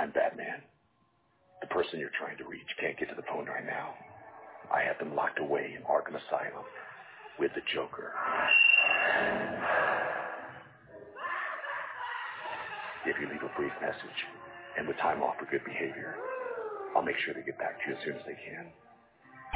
I'm Batman. The person you're trying to reach can't get to the phone right now. I have them locked away in Arkham Asylum with the Joker. If you leave a brief message and with time off for good behavior, I'll make sure they get back to you as soon as they can.